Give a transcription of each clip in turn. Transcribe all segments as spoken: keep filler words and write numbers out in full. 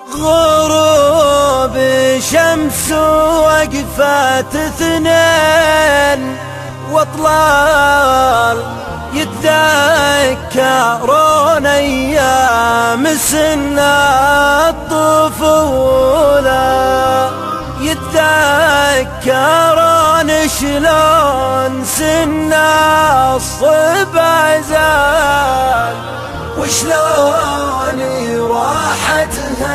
غروب شمس وقفات اثنين واطلال يتذكرون ايام سن الطفولة، يتذكرون شلون سن الصبا زال، وشلون راحت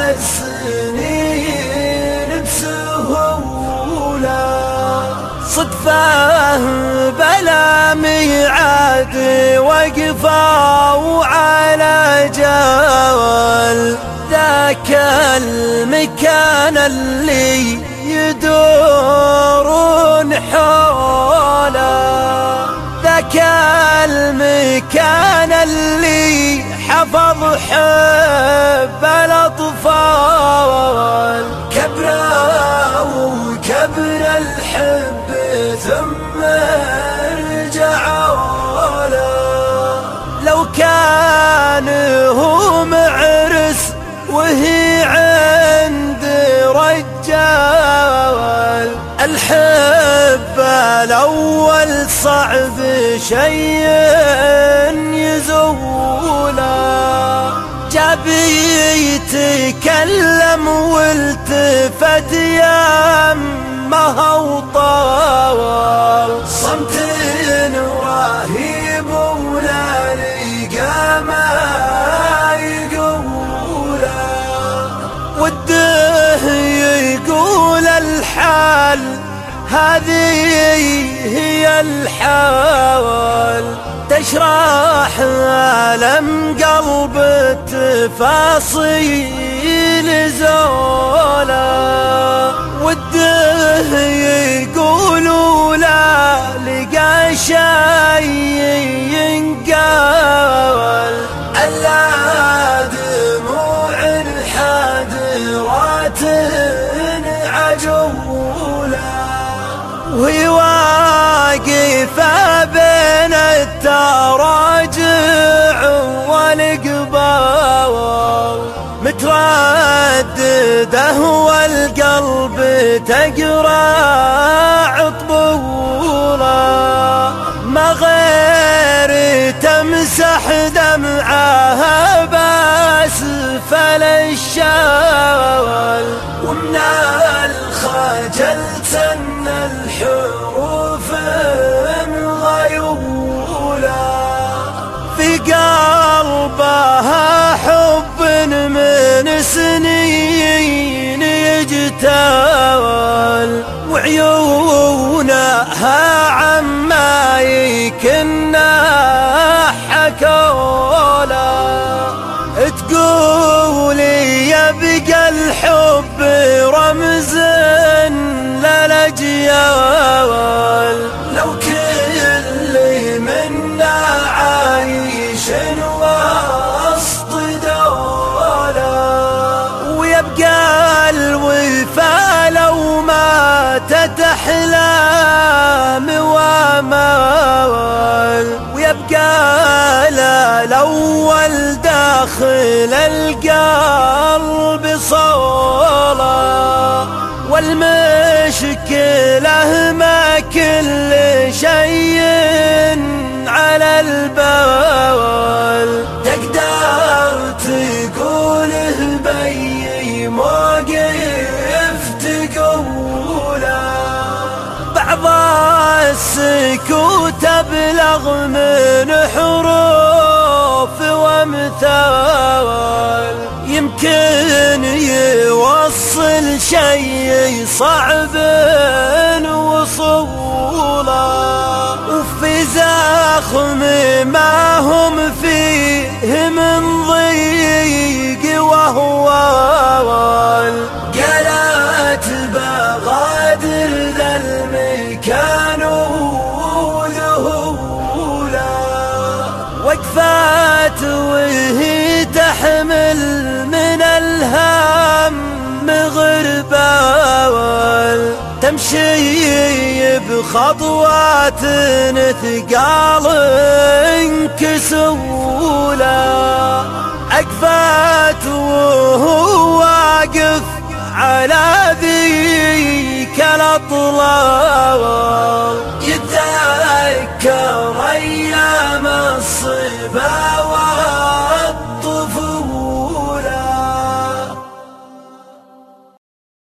هالسنين بسهولة. صدفة بلا ميعاد وقفوا على جوال ذاك المكان اللي يدورون حوله، ذاك المكان اللي حفظ حب الأطفال. كبروا وكبر الحب ثم رجعوا له، لو كان هو معرس وهي عند رجال. الحب الأول صعب شيء يزوله، جاب يتكلم والتفت يمه وطال. صمت رهيب ولا لقى ما يقوله، وده يقول الحال هذه هي الحال، تشرح ألم قلب التفاصيل زولا. وده يقولوا لا لقى شيء ينقال، ألا دموع الحادرات عجولة، وهي واقفة بين التراجع والقبال، متردده والقلب تقرع طبوله. ما غير تمسح دمعها بأسفل الشال، ومن الخجل تن الحروف مغيولة. في قلبها حب من سنين يجتال، وعيونها عما يكنا حكولا. تقولي يبقى الحب رمز للأجيال، لو كل منا عايش وسط دولة، ويبقى الوفا لو ماتت أحلام وامال، ويبقى الأول داخل القلب صولة. والمشكلة ما كل شيء على البال، تقدر تقوله بأي موقف تقوله. بعض السكوت أبلغ من حروف وامثال، يمكن يوصل شيء صعب وصوله. وفي زخم ما هم فيه من ضيق وهوال، قالت بغادر ذا المكان وذهولا. وقفات وهي تحمل من الهم غربال، تمشي بخطوات ثقال كسولة. أقفات وهو أطلال، يتذكر أيام الصبا